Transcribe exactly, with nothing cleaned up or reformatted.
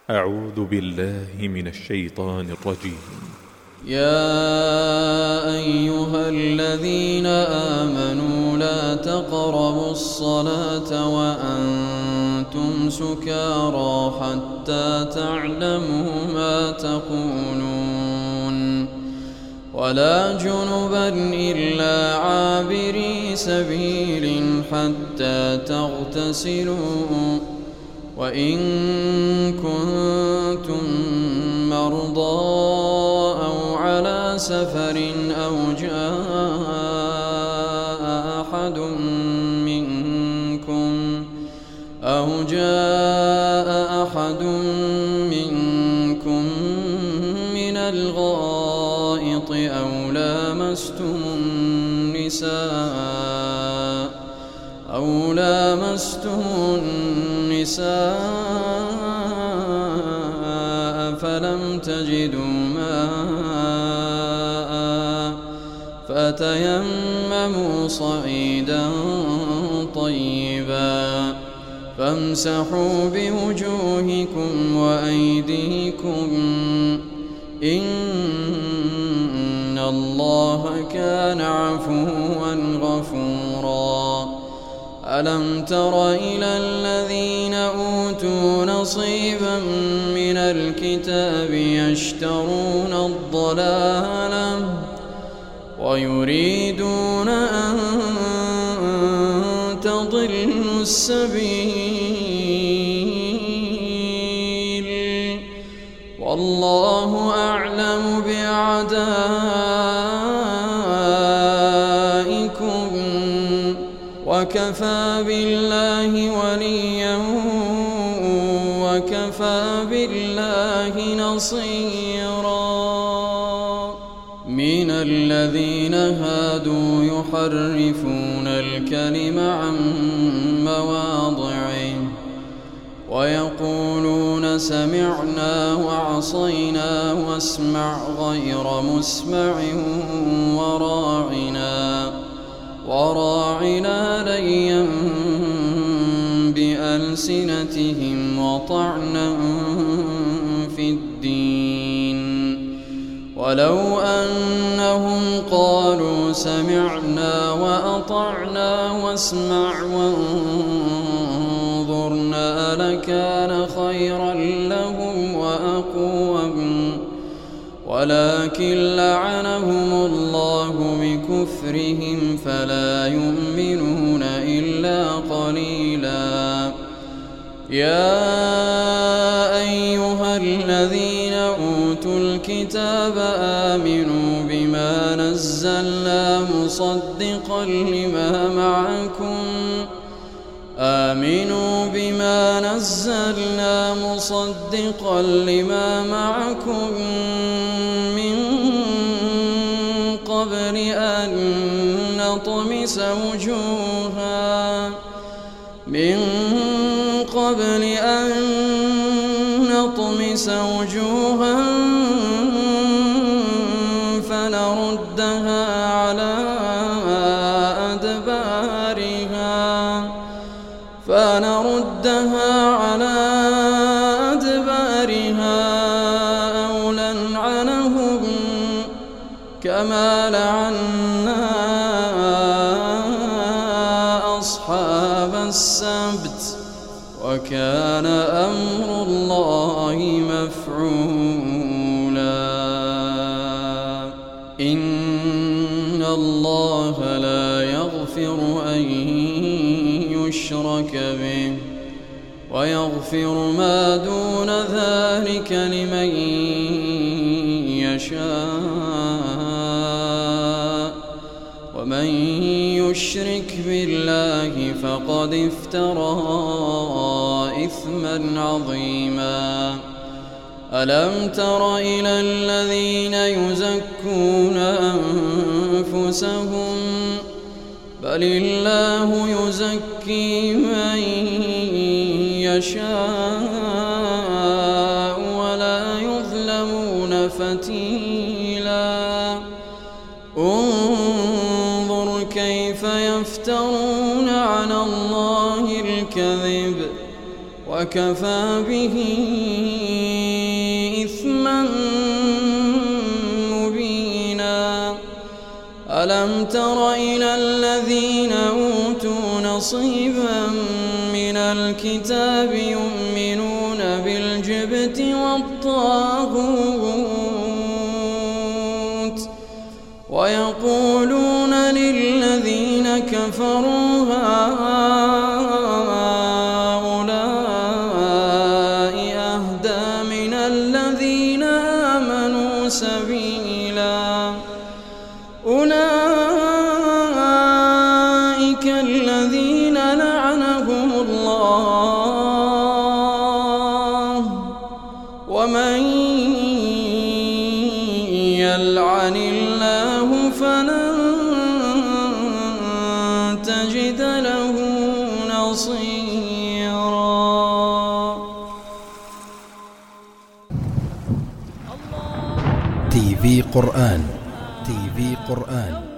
أعوذ بالله من الشيطان الرجيم. يا أيها الذين آمنوا لا تقربوا الصلاة وأنتم سكارى حتى تعلموا ما تقولون ولا جنبا إلا عابري سبيل حتى تغتسلوا وإن كنتم مرضى أو على سفر أو جاء أحد منكم أو جاء أحد منكم من الغائط أو لامستم النساء أو لامستم النساء فلم تجدوا ماء فتيمموا صعيدا طيبا فامسحوا بوجوهكم وأيديكم إن الله كان عفوا غفورا. ألم تر إلى الذين أوتوا نصيبا من الكتاب يشترون الضلالة ويريدون أن تضلوا السبيل والله أعلم بأعدائكم وكفى بالله وليا وكفى بالله نصيرا. من الذين هادوا يحرفون الكلم عن مواضعه ويقولون سمعنا وعصينا واسمع غير مسمع وراعنا وراعنا ليا بألسنتهم وطعنا في الدين ولو أنهم قالوا سمعنا وأطعنا واسمع وانظرنا لكان خيرا لهم وأقوم ولكن لعنهم الله بكفرهم فلا يؤمنون إلا قليلا. يا أيها الذين أوتوا الكتاب آمنوا بما نزلنا مصدقا لما معكم آمنوا بما نزلنا مصدقا لما معكم من قبل أن نطمس وجوها من قبل أن نطمس وجوها فنردها على أدبارها فنردها على أدبارها أو نلعنهم كما لعنا أصحاب السبت وكان أمر الله مفعولا. إن الله لا يغفر أن يشرك به ويغفر ما دون ذلك لمن يشاء ومن يشرك بالله فقد افترى إثما عظيما. ألم تر إلى الذين يزكون أنفسهم بل الله يزكي من يشاء ولا يظلمون فتيلا. انظر كيف يفترون على الله الكذب وكفى به إثما مبينا. ألم تر إلى الذين أوتوا نصيبا من الكتاب يؤمنون بالجبت والطاغوت ويقولون للذين كفروا هؤلاء أهدى من الذين آمنوا سبيلا. أولئك الذين لعنهم الله ومن يلعن الله فلن تجد له نصيرا. تي في قرآن تي في قرآن